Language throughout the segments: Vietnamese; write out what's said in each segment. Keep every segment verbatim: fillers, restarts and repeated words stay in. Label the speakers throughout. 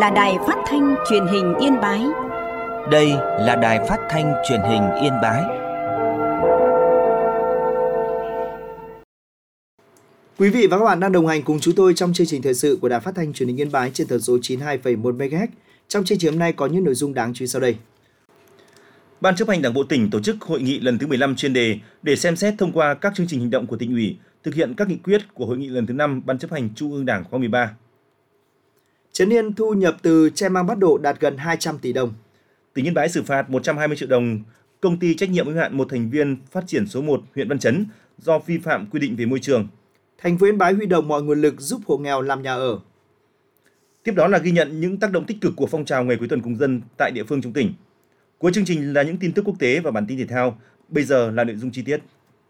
Speaker 1: là Đài Phát thanh Truyền hình Yên Bái.
Speaker 2: Đây là Đài Phát thanh Truyền hình Yên Bái.
Speaker 3: Quý vị và các bạn đang đồng hành cùng chúng tôi trong chương trình thời sự của Đài Phát thanh Truyền hình Yên Bái trên tần số chín mươi hai phẩy một mê ga héc. Trong chương trình hôm nay có những nội dung đáng chú ý sau đây.
Speaker 4: Ban chấp hành Đảng bộ tỉnh tổ chức hội nghị lần thứ mười lăm chuyên đề để xem xét thông qua các chương trình hành động của tỉnh ủy, thực hiện các nghị quyết của hội nghị lần thứ năm Ban chấp hành Trung ương Đảng khóa mười ba.
Speaker 3: Trấn Yên thu nhập từ tre măng bắt độ đạt gần hai trăm tỷ đồng.
Speaker 4: Tỉnh Yên Bái xử phạt một trăm hai mươi triệu đồng công ty trách nhiệm hữu hạn một thành viên phát triển số một huyện Văn Chấn do vi phạm quy định về môi trường.
Speaker 3: Thành phố Yên Bái huy động mọi nguồn lực giúp hộ nghèo làm nhà ở.
Speaker 4: Tiếp đó là ghi nhận những tác động tích cực của phong trào ngày cuối tuần cùng dân tại địa phương trong tỉnh. Cuối chương trình là những tin tức quốc tế và bản tin thể thao. Bây giờ là nội dung chi tiết.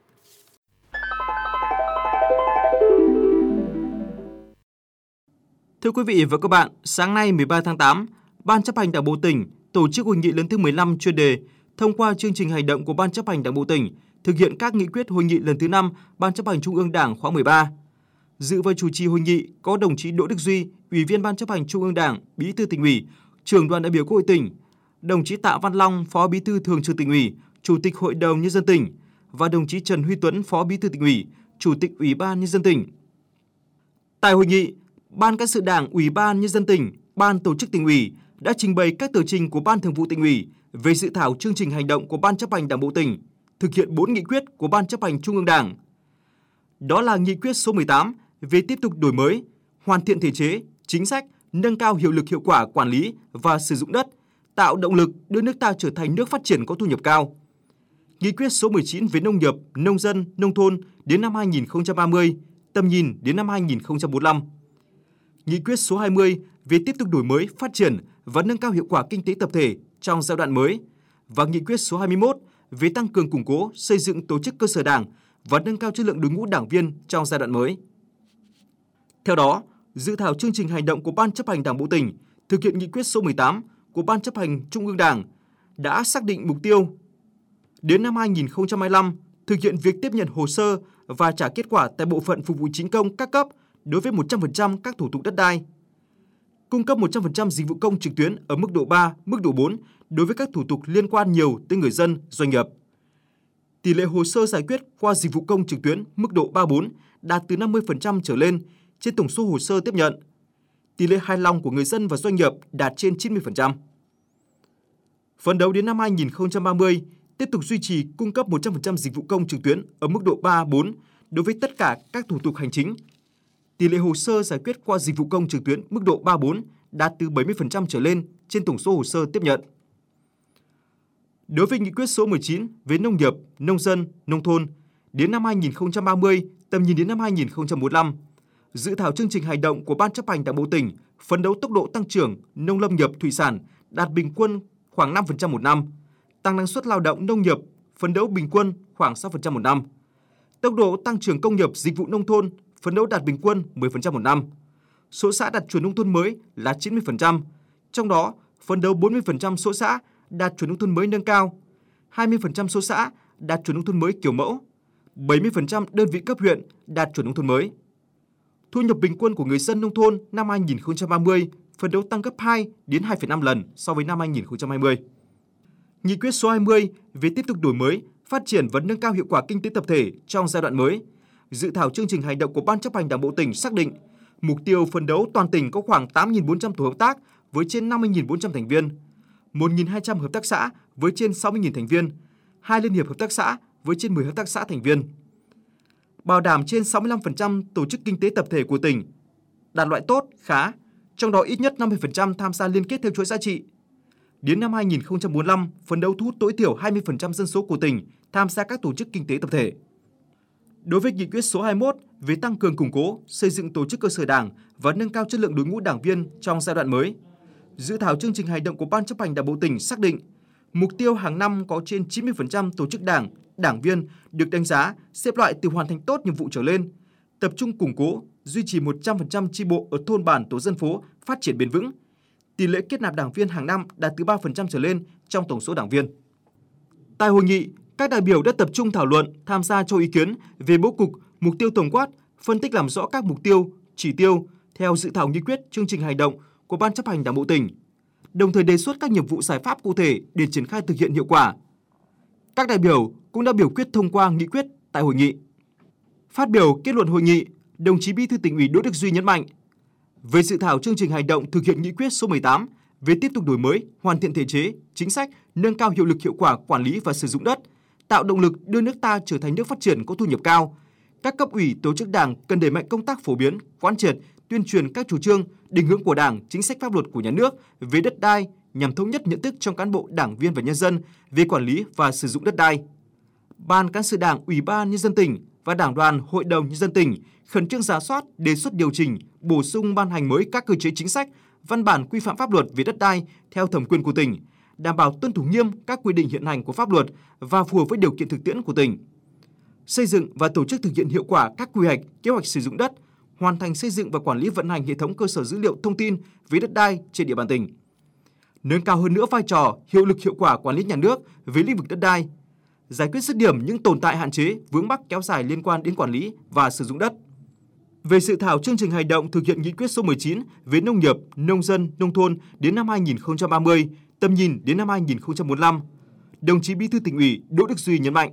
Speaker 5: Thưa quý vị và các bạn, sáng nay mười ba tháng tám, Ban chấp hành Đảng bộ tỉnh tổ chức hội nghị lần thứ mười lăm chuyên đề thông qua chương trình hành động của Ban chấp hành Đảng bộ tỉnh thực hiện các nghị quyết hội nghị lần thứ năm Ban chấp hành Trung ương Đảng khóa mười ba. Dự và chủ trì hội nghị có đồng chí Đỗ Đức Duy, Ủy viên Ban chấp hành Trung ương Đảng, Bí thư Tỉnh ủy, Trưởng đoàn đại biểu Quốc hội tỉnh, đồng chí Tạ Văn Long, Phó Bí thư Thường trực Tỉnh ủy, Chủ tịch Hội đồng Nhân dân tỉnh và đồng chí Trần Huy Tuấn, Phó Bí thư Tỉnh ủy, Chủ tịch Ủy ban Nhân dân tỉnh. Tại hội nghị, Ban Cán sự Đảng, Ủy ban Nhân dân tỉnh, Ban Tổ chức Tỉnh ủy đã trình bày các tờ trình của Ban Thường vụ Tỉnh ủy về dự thảo chương trình hành động của Ban chấp hành Đảng bộ tỉnh thực hiện bốn nghị quyết của Ban chấp hành Trung ương Đảng. Đó là nghị quyết số mười tám về tiếp tục đổi mới, hoàn thiện thể chế, chính sách, nâng cao hiệu lực hiệu quả quản lý và sử dụng đất, tạo động lực đưa nước ta trở thành nước phát triển có thu nhập cao. Nghị quyết số mười chín về nông nghiệp, nông dân, nông thôn đến năm hai nghìn không trăm ba mươi, tầm nhìn đến năm hai nghìn không trăm bốn mươi lăm. Nghị quyết số hai mươi về tiếp tục đổi mới, phát triển và nâng cao hiệu quả kinh tế tập thể trong giai đoạn mới và nghị quyết số hai mươi mốt về tăng cường củng cố, xây dựng tổ chức cơ sở Đảng và nâng cao chất lượng đội ngũ đảng viên trong giai đoạn mới. Theo đó, dự thảo chương trình hành động của Ban chấp hành Đảng bộ tỉnh thực hiện nghị quyết số mười tám của Ban chấp hành Trung ương Đảng đã xác định mục tiêu đến năm hai nghìn không trăm hai mươi lăm thực hiện việc tiếp nhận hồ sơ và trả kết quả tại bộ phận phục vụ chính công các cấp đối với một trăm phần trăm các thủ tục đất đai, cung cấp một trăm phần trăm dịch vụ công trực tuyến ở mức độ ba, mức độ bốn đối với các thủ tục liên quan nhiều tới người dân, doanh nghiệp. Tỷ lệ hồ sơ giải quyết qua dịch vụ công trực tuyến mức độ ba bốn đạt từ năm mươi phần trăm trở lên trên tổng số hồ sơ tiếp nhận. Tỷ lệ hài lòng của người dân và doanh nghiệp đạt trên chín mươi phần trăm. Phấn đấu đến năm hai nghìn không trăm ba mươi, tiếp tục duy trì cung cấp một trăm phần trăm dịch vụ công trực tuyến ở mức độ ba bốn đối với tất cả các thủ tục hành chính. Tỷ lệ hồ sơ giải quyết qua dịch vụ công trực tuyến mức độ ba bốn đạt từ bảy mươi phần trăm trở lên trên tổng số hồ sơ tiếp nhận. Đối với nghị quyết số mười chín về nông nghiệp, nông dân, nông thôn đến năm hai nghìn không trăm ba mươi, tầm nhìn đến năm hai nghìn không trăm bốn mươi lăm, dự thảo chương trình hành động của Ban chấp hành Đảng bộ tỉnh phấn đấu tốc độ tăng trưởng nông lâm nghiệp thủy sản đạt bình quân khoảng năm phần trăm một năm, tăng năng suất lao động nông nghiệp phấn đấu bình quân khoảng sáu phần trăm một năm. Tốc độ tăng trưởng công nghiệp dịch vụ nông thôn phấn đấu đạt bình quân mười phần trăm một năm. Số xã đạt chuẩn nông thôn mới là chín mươi phần trăm, trong đó phấn đấu bốn mươi phần trăm số xã đạt chuẩn nông thôn mới nâng cao, hai mươi phần trăm số xã đạt chuẩn nông thôn mới kiểu mẫu, bảy mươi phần trăm đơn vị cấp huyện đạt chuẩn nông thôn mới. Thu nhập bình quân của người dân nông thôn năm hai nghìn không trăm ba mươi phấn đấu tăng gấp hai đến hai phẩy năm lần so với năm hai nghìn không trăm hai mươi. Nghị quyết số hai mươi về tiếp tục đổi mới, phát triển và nâng cao hiệu quả kinh tế tập thể trong giai đoạn mới. Dự thảo chương trình hành động của Ban chấp hành Đảng bộ tỉnh xác định mục tiêu phấn đấu toàn tỉnh có khoảng tám nghìn bốn trăm tổ hợp tác với trên năm mươi nghìn bốn trăm thành viên, một nghìn hai trăm hợp tác xã với trên sáu mươi nghìn thành viên, hai liên hiệp hợp tác xã với trên mười hợp tác xã thành viên. Bảo đảm trên sáu mươi lăm phần trăm tổ chức kinh tế tập thể của tỉnh đạt loại tốt, khá, trong đó ít nhất năm mươi phần trăm tham gia liên kết theo chuỗi giá trị. Đến năm hai nghìn không trăm bốn mươi lăm, phấn đấu thu hút tối thiểu hai mươi phần trăm dân số của tỉnh tham gia các tổ chức kinh tế tập thể. Đối với nghị quyết số hai mươi mốt về tăng cường củng cố, xây dựng tổ chức cơ sở Đảng và nâng cao chất lượng đội ngũ đảng viên trong giai đoạn mới, dự thảo chương trình hành động của Ban chấp hành Đảng bộ tỉnh xác định mục tiêu hàng năm có trên chín mươi phần trăm tổ chức đảng, đảng viên được đánh giá xếp loại từ hoàn thành tốt nhiệm vụ trở lên, tập trung củng cố, duy trì một trăm phần trăm chi bộ ở thôn bản tổ dân phố phát triển bền vững. Tỷ lệ kết nạp đảng viên hàng năm đạt từ ba phần trăm trở lên trong tổng số đảng viên. Tại hội nghị, các đại biểu đã tập trung thảo luận, tham gia cho ý kiến về bố cục, mục tiêu tổng quát, phân tích làm rõ các mục tiêu, chỉ tiêu theo dự thảo nghị quyết chương trình hành động của Ban chấp hành Đảng bộ tỉnh, đồng thời đề xuất các nhiệm vụ giải pháp cụ thể để triển khai thực hiện hiệu quả. Các đại biểu cũng đã biểu quyết thông qua nghị quyết tại hội nghị. Phát biểu kết luận hội nghị, đồng chí Bí thư Tỉnh ủy Đỗ Đức Duy nhấn mạnh về dự thảo chương trình hành động thực hiện nghị quyết số mười tám về tiếp tục đổi mới, hoàn thiện thể chế, chính sách, nâng cao hiệu lực hiệu quả quản lý và sử dụng đất, tạo động lực đưa nước ta trở thành nước phát triển có thu nhập cao. Các cấp ủy, tổ chức Đảng cần đẩy mạnh công tác phổ biến, quán triệt, tuyên truyền các chủ trương, định hướng của Đảng, chính sách pháp luật của nhà nước về đất đai nhằm thống nhất nhận thức trong cán bộ, đảng viên và nhân dân về quản lý và sử dụng đất đai. Ban Cán sự Đảng, Ủy ban Nhân dân tỉnh và Đảng đoàn, Hội đồng Nhân dân tỉnh khẩn trương rà soát, đề xuất điều chỉnh, bổ sung ban hành mới các cơ chế chính sách, văn bản quy phạm pháp luật về đất đai theo thẩm quyền của tỉnh, đảm bảo tuân thủ nghiêm các quy định hiện hành của pháp luật và phù hợp với điều kiện thực tiễn của tỉnh. Xây dựng và tổ chức thực hiện hiệu quả các quy hoạch, kế hoạch sử dụng đất, hoàn thành xây dựng và quản lý vận hành hệ thống cơ sở dữ liệu thông tin về đất đai trên địa bàn tỉnh. Nâng cao hơn nữa vai trò, hiệu lực hiệu quả quản lý nhà nước về lĩnh vực đất đai, giải quyết dứt điểm những tồn tại hạn chế, vướng mắc kéo dài liên quan đến quản lý và sử dụng đất. Về dự thảo chương trình hành động thực hiện nghị quyết số mười chín về nông nghiệp, nông dân, nông thôn đến năm hai nghìn không trăm ba mươi, tầm nhìn đến năm hai nghìn không trăm bốn mươi lăm, đồng chí Bí thư Tỉnh ủy Đỗ Đức Duy nhấn mạnh: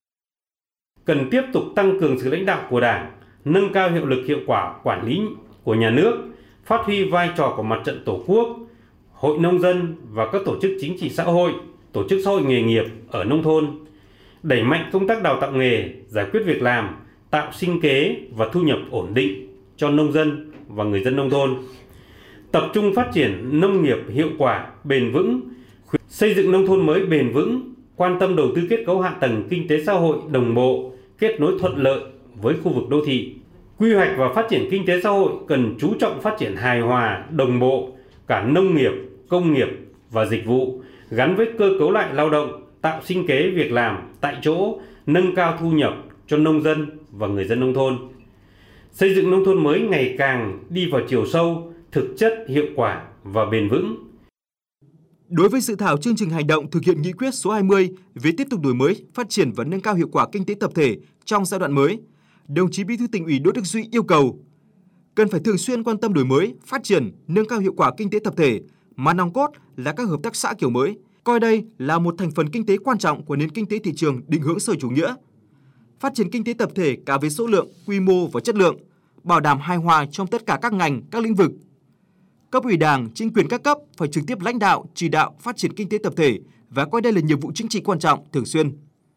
Speaker 6: cần tiếp tục tăng cường sự lãnh đạo của Đảng, nâng cao hiệu lực hiệu quả quản lý của nhà nước, phát huy vai trò của Mặt trận Tổ quốc, Hội nông dân và các tổ chức chính trị xã hội, tổ chức xã hội nghề nghiệp ở nông thôn, đẩy mạnh công tác đào tạo nghề, giải quyết việc làm, tạo sinh kế và thu nhập ổn định cho nông dân và người dân nông thôn. Tập trung phát triển nông nghiệp hiệu quả, bền vững, xây dựng nông thôn mới bền vững, quan tâm đầu tư kết cấu hạ tầng kinh tế xã hội đồng bộ, kết nối thuận lợi với khu vực đô thị. Quy hoạch và phát triển kinh tế xã hội cần chú trọng phát triển hài hòa, đồng bộ cả nông nghiệp, công nghiệp và dịch vụ, gắn với cơ cấu lại lao động, tạo sinh kế việc làm tại chỗ, nâng cao thu nhập cho nông dân và người dân nông thôn. Xây dựng nông thôn mới ngày càng đi vào chiều sâu, thực chất, hiệu quả và bền vững.
Speaker 5: Đối với dự thảo chương trình hành động thực hiện nghị quyết số hai mươi về tiếp tục đổi mới, phát triển và nâng cao hiệu quả kinh tế tập thể trong giai đoạn mới, đồng chí Bí thư Tỉnh ủy Đỗ Đức Duy yêu cầu cần phải thường xuyên quan tâm đổi mới, phát triển, nâng cao hiệu quả kinh tế tập thể, mà nòng cốt là các hợp tác xã kiểu mới, coi đây là một thành phần kinh tế quan trọng của nền kinh tế thị trường định hướng xã hội chủ nghĩa. Phát triển kinh tế tập thể cả về số lượng, quy mô và chất lượng, bảo đảm hài hòa trong tất cả các ngành, các lĩnh vực. Cấp ủy Đảng, chính quyền các cấp phải trực tiếp lãnh đạo, chỉ đạo phát triển kinh tế tập thể và coi đây là nhiệm vụ chính trị quan trọng, thường xuyên.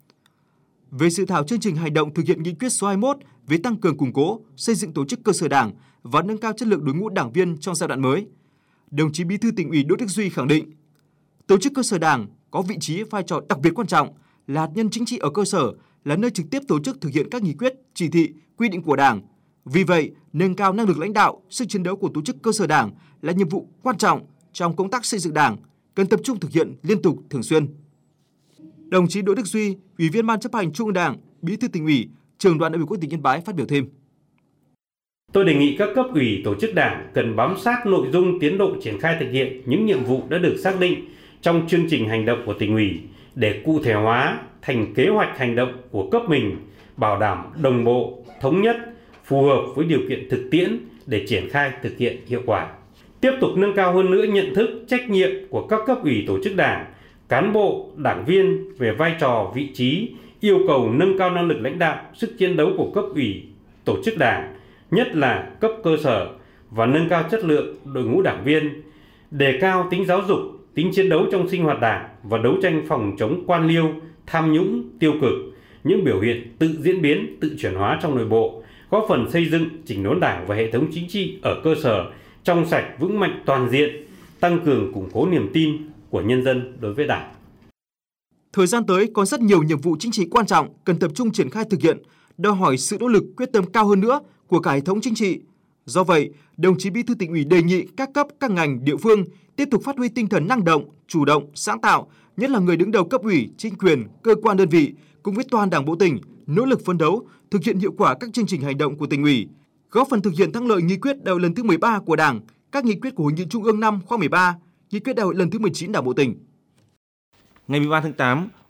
Speaker 5: Về dự thảo chương trình hành động thực hiện nghị quyết số hai mươi mốt về tăng cường củng cố, xây dựng tổ chức cơ sở Đảng và nâng cao chất lượng đội ngũ đảng viên trong giai đoạn mới, đồng chí Bí thư Tỉnh ủy Đỗ Đức Duy khẳng định, tổ chức cơ sở Đảng có vị trí vai trò đặc biệt quan trọng, là hạt nhân chính trị ở cơ sở, là nơi trực tiếp tổ chức thực hiện các nghị quyết, chỉ thị, quy định của Đảng. Vì vậy, nâng cao năng lực lãnh đạo, sức chiến đấu của tổ chức cơ sở Đảng là nhiệm vụ quan trọng trong công tác xây dựng Đảng, cần tập trung thực hiện liên tục, thường xuyên. Đồng chí Đỗ Đức Duy, Ủy viên Ban chấp hành Trung ương Đảng, Bí thư Tỉnh ủy, Trưởng đoàn đại biểu Quốc hội tỉnh Yên Bái phát biểu thêm.
Speaker 6: Tôi đề nghị các cấp ủy, tổ chức Đảng cần bám sát nội dung, tiến độ triển khai thực hiện những nhiệm vụ đã được xác định trong chương trình hành động của Tỉnh ủy để cụ thể hóa thành kế hoạch hành động của cấp mình, bảo đảm đồng bộ, thống nhất, phù hợp với điều kiện thực tiễn để triển khai thực hiện hiệu quả. Tiếp tục nâng cao hơn nữa nhận thức, trách nhiệm của các cấp ủy, tổ chức Đảng, cán bộ, đảng viên về vai trò, vị trí, yêu cầu nâng cao năng lực lãnh đạo, sức chiến đấu của cấp ủy, tổ chức Đảng, nhất là cấp cơ sở, và nâng cao chất lượng đội ngũ đảng viên, đề cao tính giáo dục, tính chiến đấu trong sinh hoạt Đảng và đấu tranh phòng chống quan liêu, tham nhũng, tiêu cực, những biểu hiện tự diễn biến, tự chuyển hóa trong nội bộ, góp phần xây dựng chỉnh đốn Đảng và hệ thống chính trị ở cơ sở trong sạch, vững mạnh, toàn diện, tăng cường củng cố niềm tin của nhân dân đối với Đảng.
Speaker 5: Thời gian tới còn rất nhiều nhiệm vụ chính trị quan trọng cần tập trung triển khai thực hiện, đòi hỏi sự nỗ lực, quyết tâm cao hơn nữa của cả hệ thống chính trị. Do vậy, đồng chí Bí thư Tỉnh ủy đề nghị các cấp, các ngành, địa phương tiếp tục phát huy tinh thần năng động, chủ động, sáng tạo, nhất là người đứng đầu cấp ủy, chính quyền, cơ quan đơn vị cùng với toàn Đảng bộ tỉnh nỗ lực phấn đấu thực hiện hiệu quả các chương trình hành động của Tỉnh ủy, góp phần thực hiện thắng lợi nghị quyết đại hội lần thứ mười ba của Đảng, các nghị quyết của Hội nghị Trung ương năm khóa mười ba, nghị quyết đại hội lần thứ mười chín Đảng bộ tỉnh.
Speaker 4: Ngày mười ba tháng tám,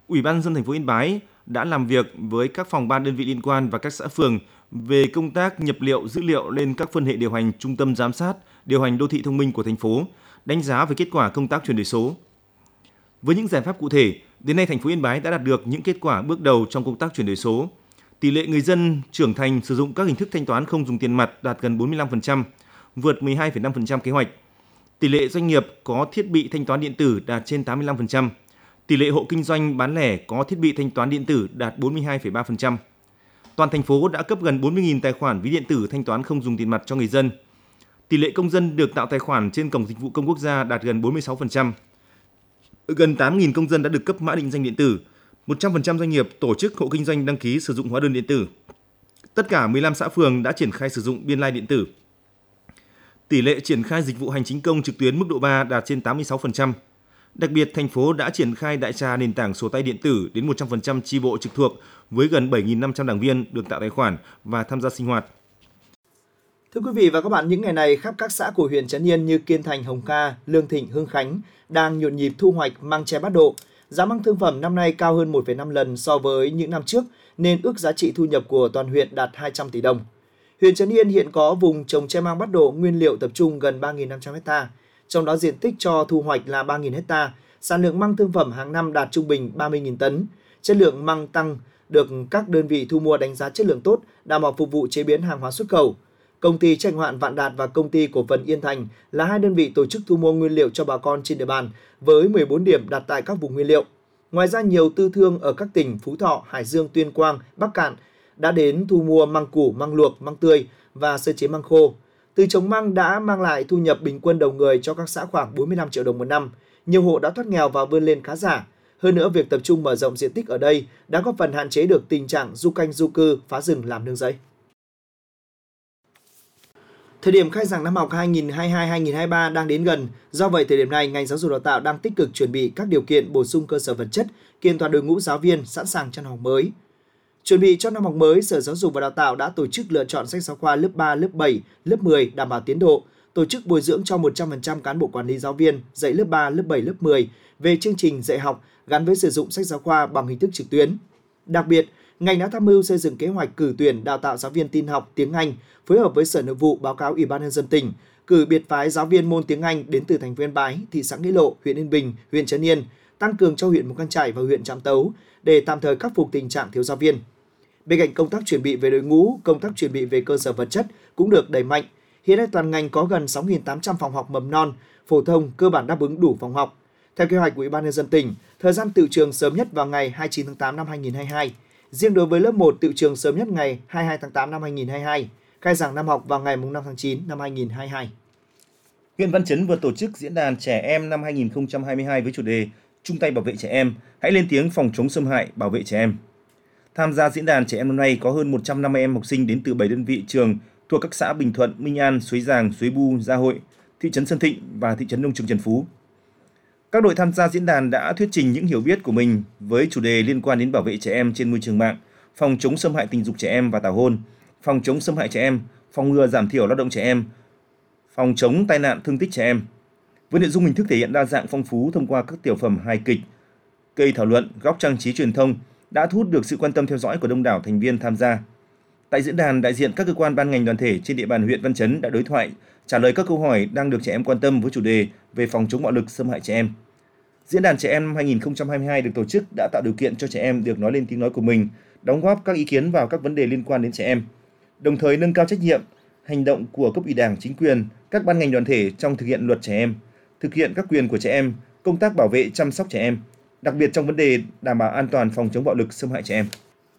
Speaker 5: Ủy ban nhân dân thành phố Yên Bái đã làm việc với các phòng ban đơn vị liên quan và các xã phường về công tác nhập liệu dữ liệu lên các phân hệ điều hành trung tâm giám sát, điều hành đô thị thông minh của thành phố, đánh giá về kết quả công tác chuyển đổi số. Với những giải pháp cụ thể, đến nay thành phố Yên Bái đã đạt được những kết quả bước đầu trong công tác chuyển đổi số. Tỷ lệ người dân trưởng thành sử dụng các hình thức thanh toán không dùng tiền mặt đạt gần bốn mươi lăm phần trăm, vượt mười hai phẩy năm phần trăm kế hoạch. Tỷ lệ doanh nghiệp có thiết bị thanh toán điện tử đạt trên tám mươi lăm phần trăm. Tỷ lệ hộ kinh doanh bán lẻ có thiết bị thanh toán điện tử đạt bốn mươi hai phẩy ba phần trăm. Toàn thành phố đã cấp gần bốn mươi nghìn tài khoản ví điện tử thanh toán không dùng tiền mặt cho người dân. Tỷ lệ công dân được tạo tài khoản trên Cổng Dịch vụ Công Quốc gia đạt gần bốn mươi sáu phần trăm. Gần tám nghìn công dân đã được cấp mã định danh điện tử. một trăm phần trăm doanh nghiệp, tổ chức, hộ kinh doanh đăng ký sử dụng hóa đơn điện tử. Tất cả mười lăm xã phường đã triển khai sử dụng biên lai điện tử. Tỷ lệ triển khai dịch vụ hành chính công trực tuyến mức độ ba đạt trên tám mươi sáu phần trăm. Đặc biệt, thành phố đã triển khai đại trà nền tảng sổ tay điện tử đến một trăm phần trăm chi bộ trực thuộc với gần bảy nghìn năm trăm đảng viên được tạo tài khoản và tham gia sinh hoạt.
Speaker 3: Thưa quý vị và các bạn, những ngày này khắp các xã của huyện Trấn Yên như Kiên Thành, Hồng Ca, Lương Thịnh, Hương Khánh đang nhộn nhịp thu hoạch măng tre bát độ. Giá măng thương phẩm năm nay cao hơn một phẩy năm lần so với những năm trước nên ước giá trị thu nhập của toàn huyện đạt hai trăm tỷ đồng. Huyện Trấn Yên hiện có vùng trồng tre măng bát độ nguyên liệu tập trung gần ba nghìn năm trăm héc ta, trong đó diện tích cho thu hoạch là ba nghìn héc ta. Sản lượng măng thương phẩm hàng năm đạt trung bình ba mươi nghìn tấn. Chất lượng măng tăng được các đơn vị thu mua đánh giá chất lượng tốt, đảm bảo phục vụ chế biến hàng hóa xuất khẩu. Công ty trách nhiệm hữu hạn Vạn Đạt và Công ty Cổ phần Yên Thành là hai đơn vị tổ chức thu mua nguyên liệu cho bà con trên địa bàn với mười bốn điểm đặt tại các vùng nguyên liệu. Ngoài ra, nhiều tư thương ở các tỉnh Phú Thọ, Hải Dương, Tuyên Quang, Bắc Kạn đã đến thu mua măng củ, măng luộc, măng tươi và sơ chế măng khô. Từ trồng măng đã mang lại thu nhập bình quân đầu người cho các xã khoảng bốn mươi lăm triệu đồng một năm. Nhiều hộ đã thoát nghèo và vươn lên khá giả. Hơn nữa, việc tập trung mở rộng diện tích ở đây đã góp phần hạn chế được tình trạng du canh du cư phá rừng làm nương rẫy. Thời điểm khai giảng năm học hai nghìn không trăm hai mươi hai hai nghìn không trăm hai mươi ba đang đến gần. Do vậy, thời điểm này, ngành giáo dục đào tạo đang tích cực chuẩn bị các điều kiện bổ sung cơ sở vật chất, kiện toàn đội ngũ giáo viên sẵn sàng cho năm học mới. Chuẩn bị cho năm học mới, Sở Giáo dục và Đào tạo đã tổ chức lựa chọn sách giáo khoa lớp ba, lớp bảy, lớp mười đảm bảo tiến độ, tổ chức bồi dưỡng cho một trăm phần trăm cán bộ quản lý giáo viên dạy lớp ba, lớp bảy, lớp mười về chương trình dạy học gắn với sử dụng sách giáo khoa bằng hình thức trực tuyến. Đặc biệt, ngành đã tham mưu xây dựng kế hoạch cử tuyển đào tạo giáo viên tin học tiếng Anh, phối hợp với Sở Nội vụ báo cáo Ủy ban nhân dân tỉnh, cử biệt phái giáo viên môn tiếng Anh đến từ thành phố Yên Bái, thị xã Nghĩa Lộ, huyện Yên Bình, huyện Trấn Yên, tăng cường cho huyện Mù Cang Chải và huyện Trạm Tấu để tạm thời khắc phục tình trạng thiếu giáo viên. Bên cạnh công tác chuẩn bị về đội ngũ, công tác chuẩn bị về cơ sở vật chất cũng được đẩy mạnh. Hiện nay toàn ngành có gần sáu nghìn tám trăm phòng học mầm non, phổ thông cơ bản đáp ứng đủ phòng học. Theo kế hoạch của Ủy ban nhân dân tỉnh, thời gian tựu trường sớm nhất vào ngày hai mươi chín tháng tám năm hai nghìn không trăm hai mươi hai. Riêng đối với lớp một, tựu trường sớm nhất ngày hai mươi hai tháng tám năm hai nghìn không trăm hai mươi hai. Khai giảng năm học vào ngày năm tháng chín năm hai nghìn không trăm hai mươi hai.
Speaker 4: Huyện Văn Chấn vừa tổ chức diễn đàn trẻ em năm hai nghìn không trăm hai mươi hai với chủ đề Chung tay bảo vệ trẻ em, hãy lên tiếng phòng chống xâm hại, bảo vệ trẻ em. Tham gia diễn đàn trẻ em năm nay có hơn một trăm năm mươi em học sinh đến từ bảy đơn vị trường thuộc các xã Bình Thuận, Minh An, Suối Giàng, Suối Bu, Gia Hội, thị trấn Sơn Thịnh và thị trấn Nông Trường Trần Phú. Các đội tham gia diễn đàn đã thuyết trình những hiểu biết của mình với chủ đề liên quan đến bảo vệ trẻ em trên môi trường mạng, phòng chống xâm hại tình dục trẻ em và tảo hôn, phòng chống xâm hại trẻ em, phòng ngừa giảm thiểu lao động trẻ em, phòng chống tai nạn thương tích trẻ em. Với nội dung hình thức thể hiện đa dạng phong phú thông qua các tiểu phẩm hài kịch, cây thảo luận, góc trang trí truyền thông đã thu hút được sự quan tâm theo dõi của đông đảo thành viên tham gia. Tại diễn đàn, đại diện các cơ quan ban ngành đoàn thể trên địa bàn huyện Văn Chấn đã đối thoại, trả lời các câu hỏi đang được trẻ em quan tâm với chủ đề về phòng chống bạo lực xâm hại trẻ em. Diễn đàn trẻ em năm hai nghìn không trăm hai mươi hai được tổ chức đã tạo điều kiện cho trẻ em được nói lên tiếng nói của mình, đóng góp các ý kiến vào các vấn đề liên quan đến trẻ em, đồng thời nâng cao trách nhiệm, hành động của cấp ủy Đảng, chính quyền, các ban ngành đoàn thể trong thực hiện luật trẻ em, thực hiện các quyền của trẻ em, công tác bảo vệ chăm sóc trẻ em, đặc biệt trong vấn đề đảm bảo an toàn phòng chống bạo lực xâm hại trẻ em.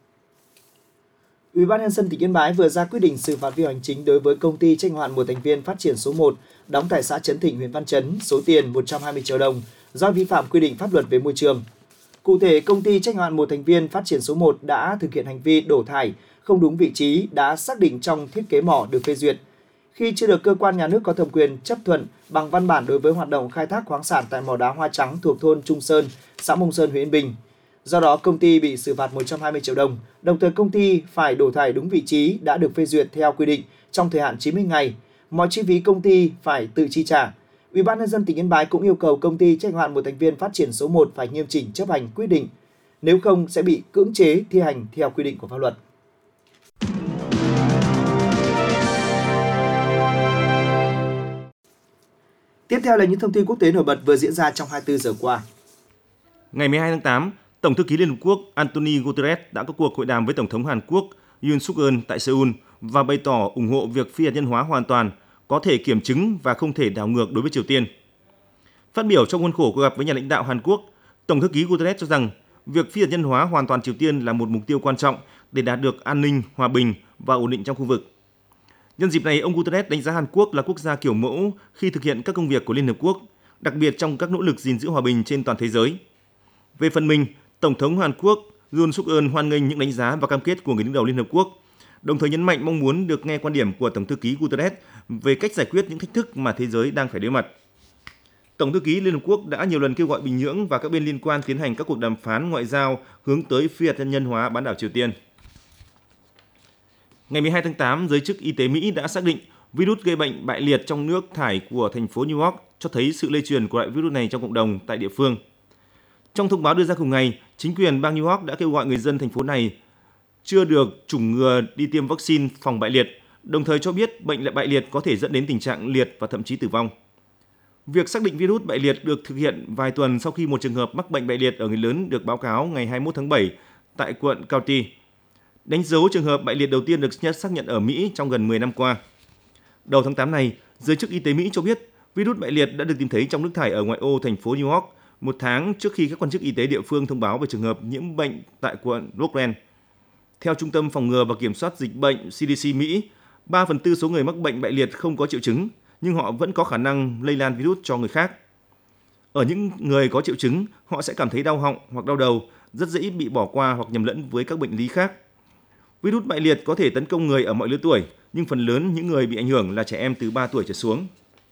Speaker 3: Ủy ban nhân dân tỉnh Yên Bái vừa ra quyết định xử phạt vi phạm hành chính đối với công ty trách nhiệm hữu hạn một thành viên phát triển số một đóng tại xã Trấn Thịnh, huyện Văn Chấn, số tiền một trăm hai mươi triệu đồng do vi phạm quy định pháp luật về môi trường. Cụ thể, công ty trách nhiệm hữu hạn một thành viên phát triển số một đã thực hiện hành vi đổ thải không đúng vị trí đã xác định trong thiết kế mỏ được phê duyệt. Khi chưa được cơ quan nhà nước có thẩm quyền chấp thuận bằng văn bản đối với hoạt động khai thác khoáng sản tại mỏ đá Hoa Trắng thuộc thôn Trung Sơn, xã Mông Sơn, huyện Yên Bình. Do đó, công ty bị xử phạt một trăm hai mươi triệu đồng, đồng thời công ty phải đổ thải đúng vị trí đã được phê duyệt theo quy định trong thời hạn chín mươi ngày. Mọi chi phí công ty phải tự chi trả. Ủy ban nhân dân tỉnh Yên Bái cũng yêu cầu công ty trách nhiệm hữu hạn một thành viên phát triển số một phải nghiêm chỉnh chấp hành quyết định. nếu không sẽ bị cưỡng chế thi hành theo quy định của pháp luật. Tiếp theo là những thông tin quốc tế nổi bật vừa diễn ra trong hai mươi bốn giờ qua.
Speaker 4: Ngày mười hai tháng tám, Tổng thư ký Liên Hợp Quốc Antonio Guterres đã có cuộc hội đàm với Tổng thống Hàn Quốc Yoon suk yeol tại Seoul và bày tỏ ủng hộ việc phi hạt nhân hóa hoàn toàn, có thể kiểm chứng và không thể đảo ngược đối với Triều Tiên. Phát biểu trong khuôn khổ cuộc gặp với nhà lãnh đạo Hàn Quốc, Tổng thư ký Guterres cho rằng việc phi hạt nhân hóa hoàn toàn Triều Tiên là một mục tiêu quan trọng để đạt được an ninh, hòa bình và ổn định trong khu vực. Nhân dịp này, ông Guterres đánh giá Hàn Quốc là quốc gia kiểu mẫu khi thực hiện các công việc của Liên Hợp Quốc, đặc biệt trong các nỗ lực gìn giữ hòa bình trên toàn thế giới. Về phần mình, Tổng thống Hàn Quốc Yoon suk yeol hoan nghênh những đánh giá và cam kết của người đứng đầu Liên Hợp Quốc, đồng thời nhấn mạnh mong muốn được nghe quan điểm của Tổng thư ký Guterres về cách giải quyết những thách thức mà thế giới đang phải đối mặt. Tổng thư ký Liên Hợp Quốc đã nhiều lần kêu gọi Bình Nhưỡng và các bên liên quan tiến hành các cuộc đàm phán ngoại giao hướng tới phi hạt nhân hóa bán đảo Triều Tiên. Ngày mười hai tháng tám, giới chức y tế Mỹ đã xác định virus gây bệnh bại liệt trong nước thải của thành phố New York cho thấy sự lây truyền của loại virus này trong cộng đồng tại địa phương. Trong thông báo đưa ra cùng ngày, chính quyền bang New York đã kêu gọi người dân thành phố này chưa được chủng ngừa đi tiêm vaccine phòng bại liệt, đồng thời cho biết bệnh lại bại liệt có thể dẫn đến tình trạng liệt và thậm chí tử vong. Việc xác định virus bại liệt được thực hiện vài tuần sau khi một trường hợp mắc bệnh bại liệt ở người lớn được báo cáo ngày hai mươi mốt tháng bảy tại quận County, đánh dấu trường hợp bại liệt đầu tiên được xác nhận ở Mỹ trong gần mười năm qua. Đầu tháng tám này, giới chức y tế Mỹ cho biết virus bại liệt đã được tìm thấy trong nước thải ở ngoại ô thành phố New York, một tháng trước khi các quan chức y tế địa phương thông báo về trường hợp nhiễm bệnh tại quận Rockland. Theo Trung tâm Phòng ngừa và Kiểm soát Dịch bệnh xê đê xê Mỹ, ba phần tư số người mắc bệnh bại liệt không có triệu chứng, nhưng họ vẫn có khả năng lây lan virus cho người khác. Ở những người có triệu chứng, họ sẽ cảm thấy đau họng hoặc đau đầu, rất dễ bị bỏ qua hoặc nhầm lẫn với các bệnh lý khác. Virus bại liệt có thể tấn công người ở mọi lứa tuổi, nhưng phần lớn những người bị ảnh hưởng là trẻ em từ ba tuổi trở xuống.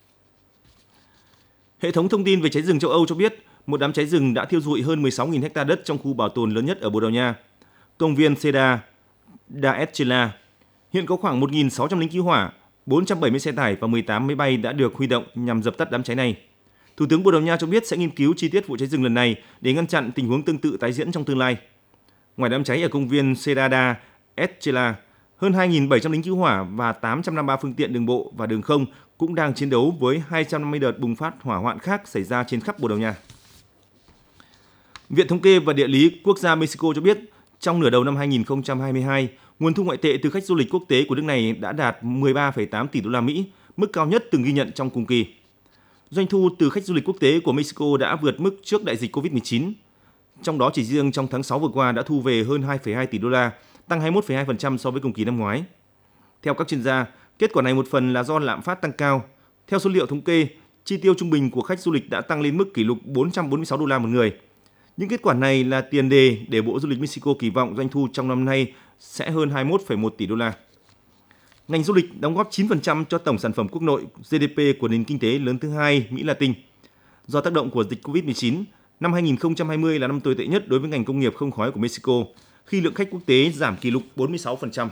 Speaker 4: Hệ thống thông tin về cháy rừng châu Âu cho biết một đám cháy rừng đã thiêu rụi hơn mười sáu nghìn ha đất trong khu bảo tồn lớn nhất ở Bồ Đào Nha, công viên Seda da Estella. Hiện có khoảng một nghìn sáu trăm lính cứu hỏa, bốn trăm bảy mươi xe tải và mười tám máy bay đã được huy động nhằm dập tắt đám cháy này. Thủ tướng Bồ Đào Nha cho biết sẽ nghiên cứu chi tiết vụ cháy rừng lần này để ngăn chặn tình huống tương tự tái diễn trong tương lai. Ngoài đám cháy ở công viên Seda da Estella, hơn hai nghìn bảy trăm lính cứu hỏa và tám trăm năm mươi ba phương tiện đường bộ và đường không cũng đang chiến đấu với hai trăm năm mươi đợt bùng phát hỏa hoạn khác xảy ra trên khắp Bồ Đào Nha. Viện Thống kê và Địa lý Quốc gia Mexico cho biết, trong nửa đầu năm hai nghìn không trăm hai mươi hai, nguồn thu ngoại tệ từ khách du lịch quốc tế của nước này đã đạt mười ba phẩy tám tỷ đô la Mỹ, mức cao nhất từng ghi nhận trong cùng kỳ. Doanh thu từ khách du lịch quốc tế của Mexico đã vượt mức trước đại dịch covid mười chín. Trong đó chỉ riêng trong tháng sáu vừa qua đã thu về hơn hai phẩy hai tỷ đô la, tăng hai mươi mốt phẩy hai phần trăm so với cùng kỳ năm ngoái. Theo các chuyên gia, kết quả này một phần là do lạm phát tăng cao. Theo số liệu thống kê, chi tiêu trung bình của khách du lịch đã tăng lên mức kỷ lục bốn trăm bốn mươi sáu đô la một người. Những kết quả này là tiền đề để Bộ Du lịch Mexico kỳ vọng doanh thu trong năm nay sẽ hơn hai mươi mốt phẩy một tỷ đô la. Ngành du lịch đóng góp chín phần trăm cho tổng sản phẩm quốc nội giê đê pê của nền kinh tế lớn thứ hai Mỹ Latin. Do tác động của dịch covid mười chín, năm hai nghìn không trăm hai mươi là năm tồi tệ nhất đối với ngành công nghiệp không khói của Mexico, khi lượng khách quốc tế giảm kỷ lục bốn mươi sáu phần trăm.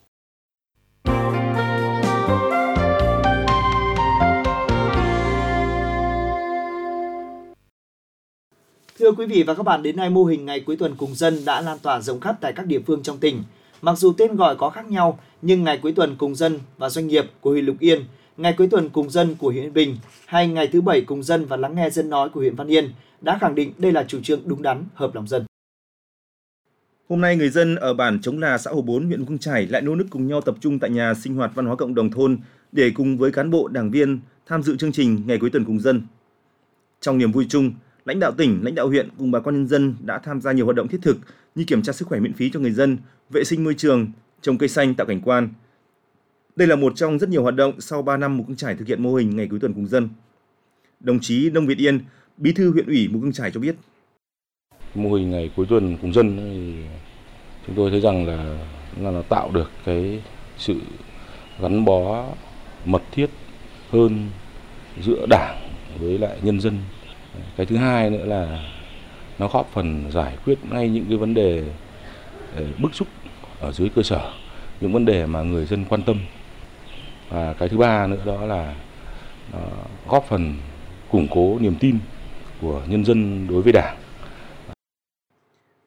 Speaker 3: Thưa quý vị và các bạn, đến nay mô hình Ngày Cuối tuần cùng dân đã lan tỏa rộng khắp tại các địa phương trong tỉnh. Mặc dù tên gọi có khác nhau, nhưng Ngày Cuối tuần cùng dân và doanh nghiệp của huyện Lục Yên, Ngày Cuối tuần cùng dân của huyện Yên Bình hay Ngày thứ bảy cùng dân và lắng nghe dân nói của huyện Văn Yên đã khẳng định đây là chủ trương đúng đắn, hợp lòng dân.
Speaker 4: Hôm nay, người dân ở bản Trống Là, xã Hồ Bốn, huyện Mù Căng Chải lại nô nức cùng nhau tập trung tại nhà sinh hoạt văn hóa cộng đồng thôn để cùng với cán bộ, đảng viên tham dự chương trình Ngày Cuối tuần cùng dân. Trong niềm vui chung, lãnh đạo tỉnh, lãnh đạo huyện cùng bà con nhân dân đã tham gia nhiều hoạt động thiết thực như kiểm tra sức khỏe miễn phí cho người dân, vệ sinh môi trường, trồng cây xanh tạo cảnh quan. Đây là một trong rất nhiều hoạt động sau ba năm Mù Căng Chải thực hiện mô hình Ngày Cuối tuần cùng dân. Đồng chí Nông Việt Yên, Bí thư huyện ủy Mù Căng Chải cho biết.
Speaker 7: Mô hình Ngày Cuối tuần cùng dân thì chúng tôi thấy rằng là là nó tạo được cái sự gắn bó mật thiết hơn giữa Đảng với lại nhân dân. Cái thứ hai nữa là nó góp phần giải quyết ngay những cái vấn đề bức xúc ở dưới cơ sở, những vấn đề mà người dân quan tâm. Và cái thứ ba nữa đó là nó góp phần củng cố niềm tin của nhân dân đối với Đảng.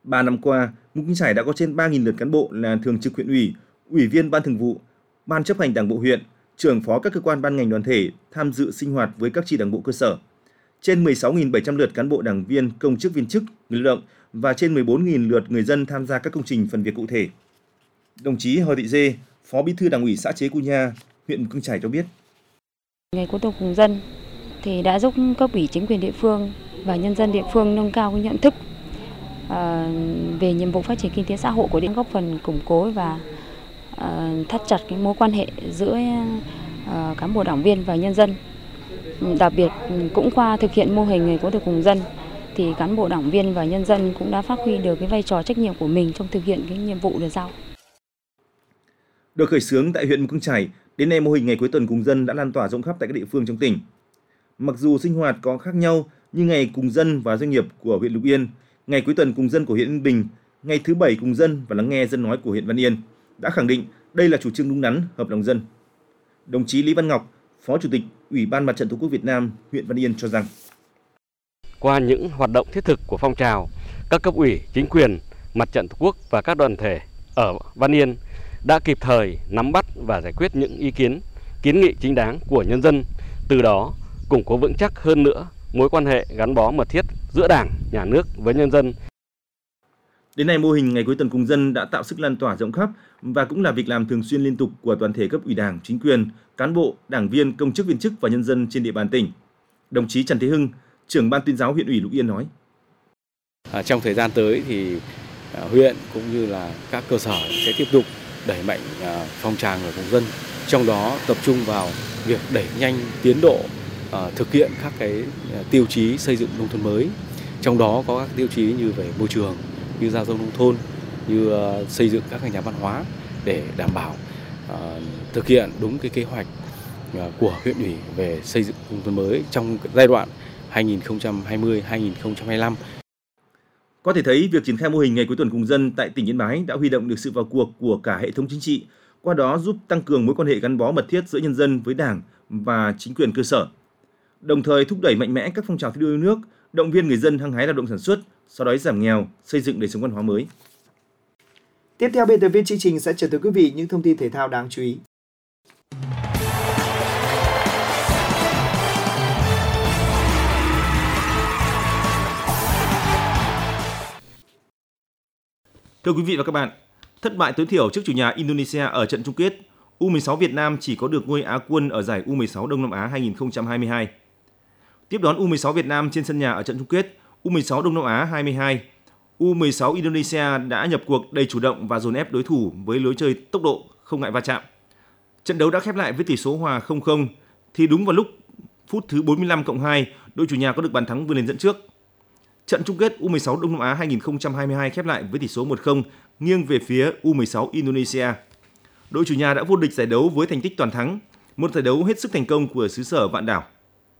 Speaker 4: ba năm qua, Mù Căng Chải đã có trên ba nghìn lượt cán bộ là thường trực huyện ủy, ủy viên ban thường vụ, ban chấp hành đảng bộ huyện, trưởng phó các cơ quan ban ngành đoàn thể tham dự sinh hoạt với các chi đảng bộ cơ sở. Trên mười sáu nghìn bảy trăm lượt cán bộ đảng viên, công chức viên chức, người lao động và trên mười bốn nghìn lượt người dân tham gia các công trình phần việc cụ thể. Đồng chí Hờ Thị Dê, Phó Bí thư Đảng ủy xã Chế Cù Nha, huyện Mù Căng Chải cho biết.
Speaker 8: Ngày cuối tuần cùng dân thì đã giúp cấp ủy chính quyền địa phương và nhân dân địa phương nâng cao cái nhận thức à, về nhiệm vụ phát triển kinh tế xã hội của địa phương, góp phần củng cố và à, thắt chặt cái mối quan hệ giữa à, cán bộ đảng viên và nhân dân. Đặc biệt cũng qua thực hiện mô hình ngày cuối tuần cùng dân thì cán bộ đảng viên và nhân dân cũng đã phát huy được cái vai trò trách nhiệm của mình trong thực hiện cái nhiệm vụ được giao.
Speaker 4: Được khởi xướng tại huyện Mù Căng Chải, đến nay mô hình ngày cuối tuần cùng dân đã lan tỏa rộng khắp tại các địa phương trong tỉnh. Mặc dù sinh hoạt có khác nhau như ngày cùng dân và doanh nghiệp của huyện Lục Yên, ngày cuối tuần cùng dân của huyện Yên Bình, ngày thứ bảy cùng dân và lắng nghe dân nói của huyện Văn Yên đã khẳng định đây là chủ trương đúng đắn, hợp lòng dân. Đồng chí Lý Văn Ngọc, Phó Chủ tịch Ủy ban Mặt trận Tổ quốc Việt Nam huyện Văn Yên cho rằng
Speaker 9: qua những hoạt động thiết thực của phong trào, các cấp ủy, chính quyền, Mặt trận Tổ quốc và các đoàn thể ở Văn Yên đã kịp thời nắm bắt và giải quyết những ý kiến, kiến nghị chính đáng của nhân dân, từ đó củng cố vững chắc hơn nữa mối quan hệ gắn bó mật thiết giữa Đảng, Nhà nước với nhân dân.
Speaker 4: Đến nay, mô hình ngày cuối tuần cùng dân đã tạo sức lan tỏa rộng khắp và cũng là việc làm thường xuyên liên tục của toàn thể cấp ủy Đảng, chính quyền, cán bộ, đảng viên, công chức viên chức và nhân dân trên địa bàn tỉnh. Đồng chí Trần Thế Hưng, trưởng ban tuyên giáo huyện ủy Lục Yên nói:
Speaker 10: À, trong thời gian tới thì à, huyện cũng như là các cơ sở sẽ tiếp tục đẩy mạnh à, phong trào người cùng dân, trong đó tập trung vào việc đẩy nhanh tiến độ à, thực hiện các cái à, tiêu chí xây dựng nông thôn mới, trong đó có các tiêu chí như về môi trường, như giao thông nông thôn, như uh, xây dựng các nhà văn hóa để đảm bảo uh, thực hiện đúng cái kế hoạch uh, của huyện ủy về xây dựng nông thôn mới trong giai đoạn hai nghìn không trăm hai mươi đến hai nghìn không trăm hai mươi lăm.
Speaker 4: Có thể thấy việc triển khai mô hình ngày cuối tuần cùng dân tại tỉnh Yên Bái đã huy động được sự vào cuộc của cả hệ thống chính trị, qua đó giúp tăng cường mối quan hệ gắn bó mật thiết giữa nhân dân với Đảng và chính quyền cơ sở, đồng thời thúc đẩy mạnh mẽ các phong trào thi đua yêu nước, động viên người dân hăng hái lao động sản xuất, xóa đói giảm nghèo, xây dựng đời sống văn hóa mới.
Speaker 3: Tiếp theo, biên tập viên chương trình sẽ chuyển tới quý vị những thông tin thể thao đáng chú ý.
Speaker 4: Thưa quý vị và các bạn, thất bại tối thiểu trước chủ nhà Indonesia ở trận chung kết, u mười sáu Việt Nam chỉ có được ngôi Á quân ở giải u mười sáu Đông Nam Á hai nghìn không trăm hai mươi hai. Tiếp đón u mười sáu Việt Nam trên sân nhà ở trận chung kết u mười sáu Đông Nam Á hai mươi hai, u mười sáu Indonesia đã nhập cuộc đầy chủ động và dồn ép đối thủ với lối chơi tốc độ không ngại va chạm. Trận đấu đã khép lại với tỷ số hòa không không thì đúng vào lúc phút thứ bốn mươi lăm cộng hai, đội chủ nhà có được bàn thắng vươn lên dẫn trước. Trận chung kết u mười sáu Đông Nam Á hai nghìn không trăm hai mươi hai khép lại với tỷ số một không nghiêng về phía u mười sáu Indonesia. Đội chủ nhà đã vô địch giải đấu với thành tích toàn thắng, một giải đấu hết sức thành công của xứ sở vạn đảo.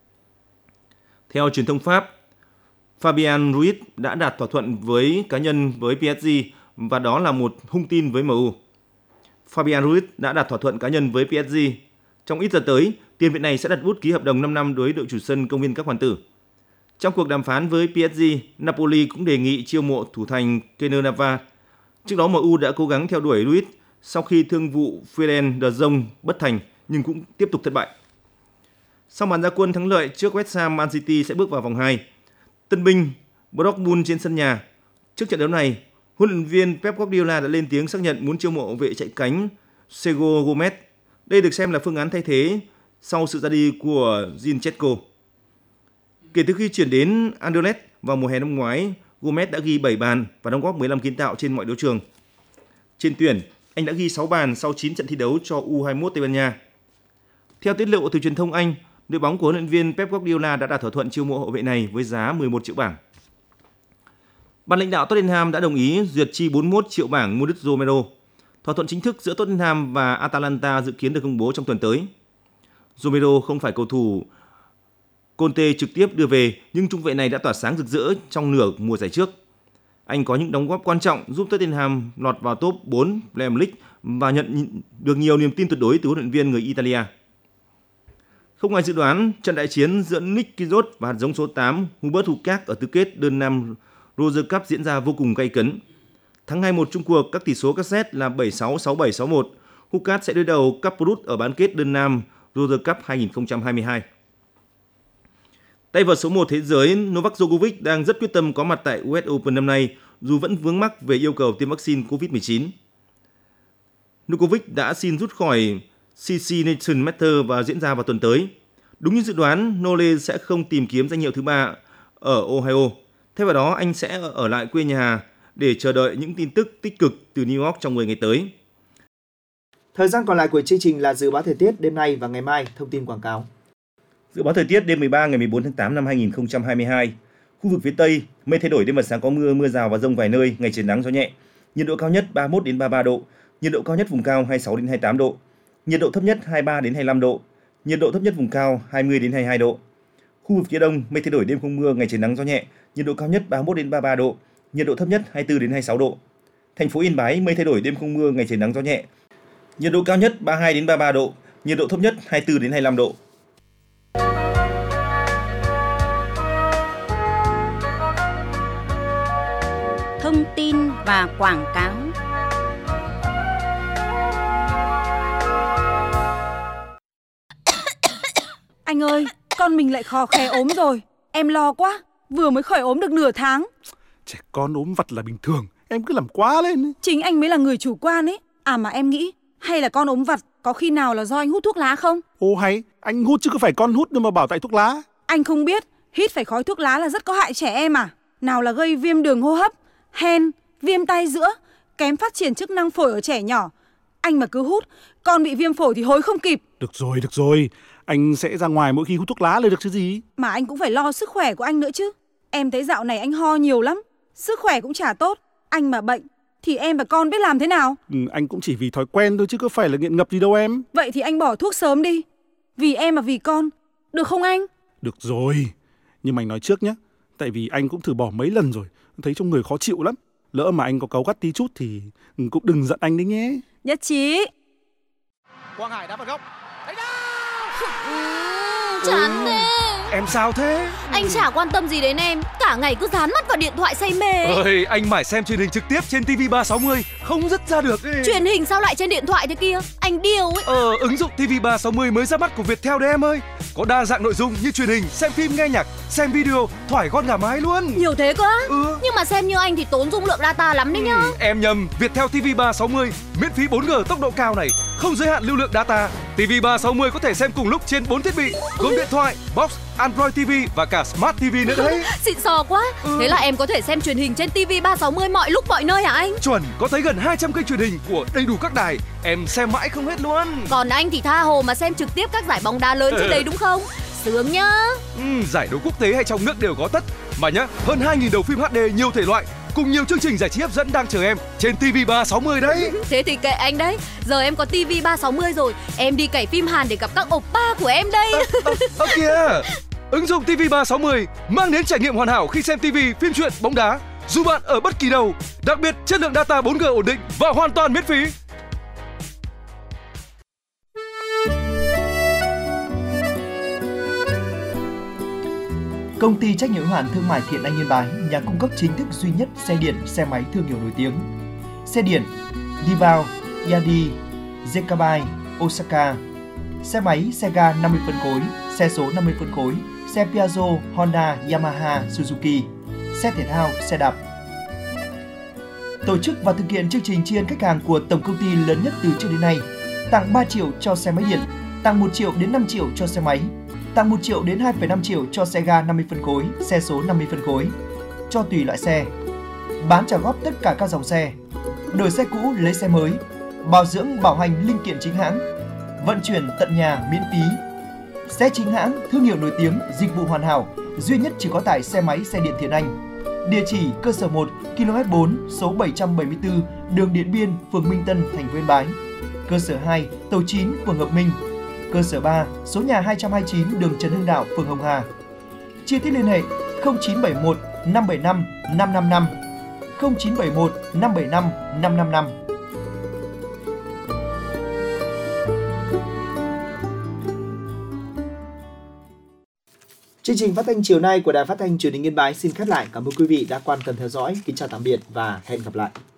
Speaker 4: Theo truyền thông Pháp, Fabian Ruiz đã đạt thỏa thuận với cá nhân với pê ét giê và đó là một hung tin với em u. Fabian Ruiz đã đạt thỏa thuận cá nhân với pê ét giê. Trong ít giờ tới, tiền vệ này sẽ đặt bút ký hợp đồng năm năm đối đội chủ sân công viên các hoàng tử. Trong cuộc đàm phán với pê ét giê, Napoli cũng đề nghị chiêu mộ thủ thành Keylor Navas. Trước đó em u đã cố gắng theo đuổi Ruiz sau khi thương vụ Frenkie de Jong bất thành nhưng cũng tiếp tục thất bại. Sau màn ra quân thắng lợi trước West Ham, Man City sẽ bước vào vòng hai. Tân binh Dortmund trên sân nhà. Trước trận đấu này, huấn luyện viên Pep Guardiola đã lên tiếng xác nhận muốn chiêu mộ vệ chạy cánh Sergio Gomez. Đây được xem là phương án thay thế sau sự ra đi của Zinchenko. Kể từ khi chuyển đến Anderlecht vào mùa hè năm ngoái, Gomez đã ghi bảy bàn và đóng góp mười lăm kiến tạo trên mọi đấu trường. Trên tuyển, anh đã ghi sáu bàn sau chín trận thi đấu cho u hai mươi mốt Tây Ban Nha. Theo tiết lộ từ truyền thông Anh, đội bóng của huấn luyện viên Pep Guardiola đã đạt thỏa thuận chiêu mộ hậu vệ này với giá mười một triệu bảng. Ban lãnh đạo Tottenham đã đồng ý duyệt chi bốn mươi mốt triệu bảng mua đứt Romero. Thỏa thuận chính thức giữa Tottenham và Atalanta dự kiến được công bố trong tuần tới. Romero không phải cầu thủ Conte trực tiếp đưa về, nhưng trung vệ này đã tỏa sáng rực rỡ trong nửa mùa giải trước. Anh có những đóng góp quan trọng giúp Tottenham lọt vào top bốn Premier League và nhận được nhiều niềm tin tuyệt đối từ huấn luyện viên người Italia. Không ngoài dự đoán, trận đại chiến giữa Nick Kyrgios và hạt giống số tám Hubert Hurkacz ở tứ kết đơn nam Roger Cup diễn ra vô cùng gay cấn. Thắng hai một chung cuộc, các tỷ số các set là bảy sáu, sáu bảy, sáu một. Hucat sẽ đối đầu Kaprut ở bán kết đơn nam Roger Cup hai không hai hai. Tay vợt số một thế giới Novak Djokovic đang rất quyết tâm có mặt tại u ét Open năm nay dù vẫn vướng mắc về yêu cầu tiêm vaccine covid mười chín. Djokovic đã xin rút khỏi xê xê Nation Master và diễn ra vào tuần tới. Đúng như dự đoán, Nole sẽ không tìm kiếm danh hiệu thứ ba ở Ohio. Thay vào đó, anh sẽ ở lại quê nhà để chờ đợi những tin tức tích cực từ New York trong mười ngày tới.
Speaker 3: Thời gian còn lại của chương trình là dự báo thời tiết đêm nay và ngày mai, thông tin quảng cáo.
Speaker 4: Dự báo thời tiết đêm mười ba ngày mười bốn tháng tám năm hai không hai hai. Khu vực phía Tây, mây thay đổi, đêm và sáng có mưa, mưa rào và dông vài nơi, ngày trời nắng gió nhẹ. Nhiệt độ cao nhất ba mươi mốt đến ba mươi ba độ, nhiệt độ cao nhất vùng cao hai mươi sáu đến hai mươi tám độ, nhiệt độ thấp nhất hai mươi ba đến hai mươi lăm độ, nhiệt độ thấp nhất vùng cao hai mươi đến hai mươi hai độ. Khu vực phía Đông, mây thay đổi, đêm không mưa, ngày trời nắng gió nhẹ, nhiệt độ cao nhất ba mươi mốt đến ba mươi ba độ, nhiệt độ thấp nhất hai mươi tư đến hai mươi sáu độ. Thành phố Yên Bái, mây thay đổi, đêm không mưa, ngày trời nắng gió nhẹ, nhiệt độ cao nhất ba mươi hai đến ba mươi ba độ, nhiệt độ thấp nhất hai mươi tư đến hai mươi lăm độ.
Speaker 1: Thông tin và quảng cáo.
Speaker 11: Anh ơi, con mình lại khò khè ốm rồi. Em lo quá, vừa mới khỏi ốm được nửa tháng.
Speaker 12: Trẻ con ốm vặt là bình thường, em cứ làm quá lên.
Speaker 11: Chính anh mới là người chủ quan ấy. À mà em nghĩ, hay là con ốm vặt có khi nào là do anh hút thuốc lá không?
Speaker 12: Ồ hay, anh hút chứ có phải con hút đâu mà bảo tại thuốc lá.
Speaker 11: Anh không biết, hít phải khói thuốc lá là rất có hại trẻ em à? Nào là gây viêm đường hô hấp, hen, viêm tay giữa, kém phát triển chức năng phổi ở trẻ nhỏ. Anh mà cứ hút, con bị viêm phổi thì hối không kịp.
Speaker 12: Được rồi, được rồi, anh sẽ ra ngoài mỗi khi hút thuốc lá là được chứ gì.
Speaker 11: Mà anh cũng phải lo sức khỏe của anh nữa chứ. Em thấy dạo này anh ho nhiều lắm, sức khỏe cũng chả tốt. Anh mà bệnh thì em và con biết làm thế nào?
Speaker 12: Ừ, anh cũng chỉ vì thói quen thôi chứ có phải là nghiện ngập gì đâu em.
Speaker 11: Vậy thì anh bỏ thuốc sớm đi, vì em và vì con, được không anh?
Speaker 12: Được rồi, nhưng mà anh nói trước nhé, tại vì anh cũng thử bỏ mấy lần rồi, thấy trong người khó chịu lắm. Lỡ mà anh có cáu gắt tí chút thì cũng đừng giận anh đấy nhé.
Speaker 11: Nhất trí.
Speaker 13: Quang Hải đá vào góc. Đánh đâu?
Speaker 14: Ừ, chán thế.
Speaker 13: Em sao thế?
Speaker 14: Anh chả quan tâm gì đến em, cả ngày cứ dán mắt vào điện thoại say mê.
Speaker 13: Ơi, anh mải xem truyền hình trực tiếp trên ti vi ba sáu mươi, không dứt ra được ấy.
Speaker 14: Truyền hình sao lại trên điện thoại thế kia? Anh điêu ấy.
Speaker 13: Ờ, ứng dụng ti vi ba sáu mươi mới ra mắt của Viettel đấy em ơi. Có đa dạng nội dung như truyền hình, xem phim, nghe nhạc, xem video, thoải con gà mái luôn.
Speaker 14: Nhiều thế cơ á?
Speaker 13: Ừ.
Speaker 14: Nhưng mà xem như anh thì tốn dung lượng data lắm đấy nhá.
Speaker 13: Ừ, em nhầm, Viettel ti vi ba sáu mươi miễn phí bốn G tốc độ cao này, không giới hạn lưu lượng data. ti vi ba sáu mươi có thể xem cùng lúc trên bốn thiết bị, gồm điện thoại, box, Android ti vi và cả Smart ti vi nữa đấy.
Speaker 14: Xịn sò quá. Ừ. Thế là em có thể xem truyền hình trên ti vi ba sáu mươi mọi lúc mọi nơi hả anh?
Speaker 13: Chuẩn, có tới gần hai trăm kênh truyền hình của đầy đủ các đài, em xem mãi không hết luôn.
Speaker 14: Còn anh thì tha hồ mà xem trực tiếp các giải bóng đá lớn trên đấy đúng không? Sướng nhá.
Speaker 13: Ừ, giải đấu quốc tế hay trong nước đều có tất. Mà nhá, hơn hai nghìn đầu phim hát đê nhiều thể loại cùng nhiều chương trình giải trí hấp dẫn đang chờ em trên ti vi ba sáu mươi đấy.
Speaker 14: Thế thì kệ anh đấy. Giờ em có ti vi ba sáu mươi rồi, em đi cày phim Hàn để gặp các oppa của em đây.
Speaker 13: Ơ à, à, kìa. Ứng dụng ti vi ba sáu mươi mang đến trải nghiệm hoàn hảo khi xem ti vi, phim truyện, bóng đá dù bạn ở bất kỳ đâu. Đặc biệt chất lượng data bốn G ổn định và hoàn toàn miễn phí.
Speaker 3: Công ty trách nhiệm hữu hạn thương mại Thiện Anh Yên Bái, nhà cung cấp chính thức duy nhất xe điện, xe máy thương hiệu nổi tiếng. Xe điện Divao, Yadi, Zekabai, Osaka. Xe máy, xe ga năm mươi phân khối, xe số năm mươi phân khối, xe Piaggio, Honda, Yamaha, Suzuki, xe thể thao, xe đạp. Tổ chức và thực hiện chương trình tri ân khách hàng của tổng công ty lớn nhất từ trước đến nay, tặng ba triệu cho xe máy điện, tặng một triệu đến năm triệu cho xe máy, tặng một triệu đến hai phẩy năm triệu cho xe ga năm mươi phân khối, xe số năm mươi phân khối, cho tùy loại xe. Bán trả góp tất cả các dòng xe, đổi xe cũ lấy xe mới, bảo dưỡng bảo hành linh kiện chính hãng, vận chuyển tận nhà miễn phí. Xe chính hãng, thương hiệu nổi tiếng, dịch vụ hoàn hảo, duy nhất chỉ có tại xe máy xe điện Thiện Anh. Địa chỉ cơ sở một, ki lô mét bốn, số bảy trăm bảy mươi tư, đường Điện Biên, phường Minh Tân, thành phố Yên Bái. Cơ sở hai, tổ chín, phường Hợp Minh. Cơ sở ba, số nhà hai trăm hai mươi chín, đường Trần Hưng Đạo, phường Hồng Hà. Chi tiết liên hệ không chín bảy một năm bảy năm năm năm năm, không chín bảy một năm bảy năm năm năm năm. Chương Chương trình phát thanh chiều nay của Đài Phát thanh Truyền hình Yên Bái xin khép lại. Cảm ơn quý vị đã quan tâm theo dõi. Kính chào tạm biệt và hẹn gặp lại.